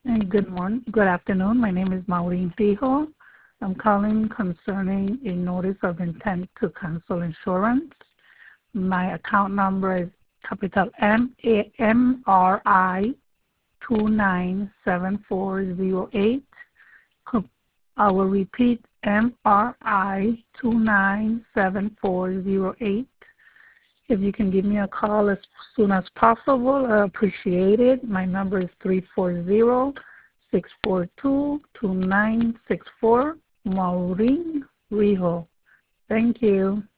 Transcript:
And good afternoon. My name is Maureen Fijo. I'm calling concerning a notice of intent to cancel insurance. My account number is capital MRI 297408. I will repeat MRI 297408. If you can give me a call as soon as possible, I appreciate it. My number is 340-642-2964, Maureen Rijo. Thank you.